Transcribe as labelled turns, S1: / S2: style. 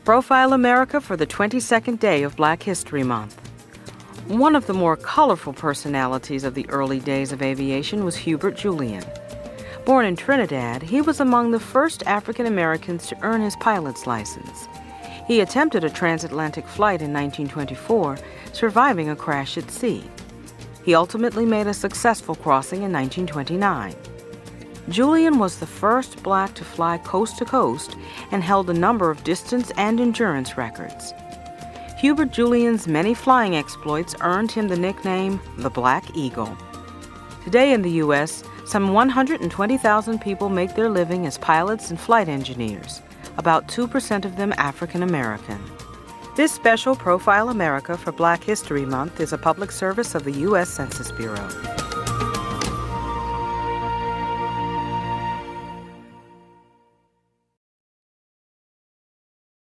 S1: Profile America for the 22nd day of Black History Month. One of the more colorful personalities of the early days of aviation was Hubert Julian. Born in Trinidad, he was among the first African Americans to earn his pilot's license. He attempted a transatlantic flight in 1924, surviving a crash at sea. He ultimately made a successful crossing in 1929. Julian was the first Black to fly coast to coast and held a number of distance and endurance records. Hubert Julian's many flying exploits earned him the nickname the Black Eagle. Today in the U.S., some 120,000 people make their living as pilots and flight engineers, about 2% of them African American. This special Profile America for Black History Month is a public service of the U.S. Census Bureau.